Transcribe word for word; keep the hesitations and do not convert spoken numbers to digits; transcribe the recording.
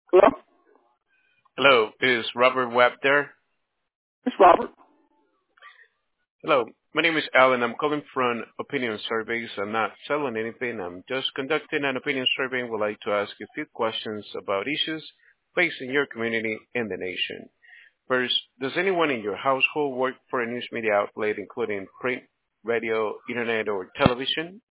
Hello? Hello, is Robert Webb there? It's Robert. Hello, my name is Alan. I'm calling from Opinion Surveys. I'm not selling anything. I'm just conducting an opinion survey and would like to ask a few questions about issues facing your community and the nation. First, does anyone in your household work for a news media outlet, including print, radio, internet, or television?